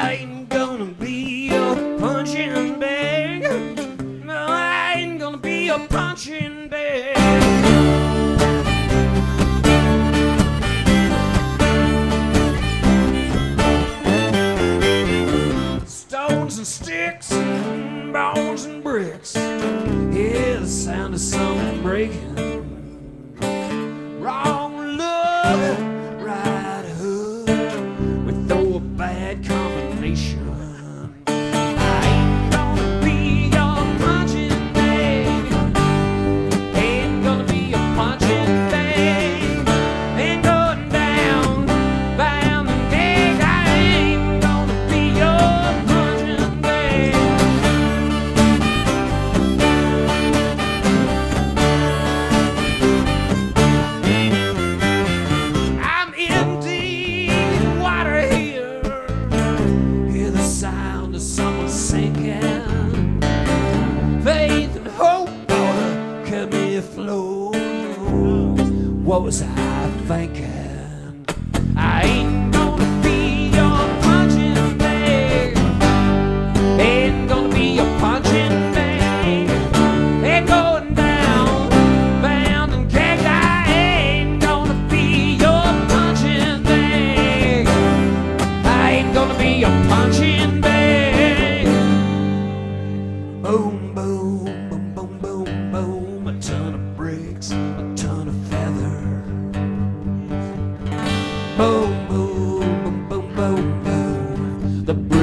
I ain't gonna be a punching bag. No, I ain't gonna be a punching bag. Stones and sticks, and bones and bricks. Hear the sound of something breaking. Wrong look, right hook. We throw a bad combination. I ain't gonna be your punching bag. Ain't gonna be a punching bag. Ain't going down, bound and gagged. I ain't gonna be your punching bag. I'm in deep water here. Hear the sound of someone sinking. Faith and hope oughta kept me afloat. What was I thinking? I ain't gonna be your punching bag. Ain't gonna be your punching bag. Ain't going down, bound and gagged. I ain't gonna be your punching bag. I ain't gonna be your punching bag. Boom, boom, boom, boom, boom, boom. A ton of bricks, a ton of feather. Boom, boom, boom, boom, boom, boom. The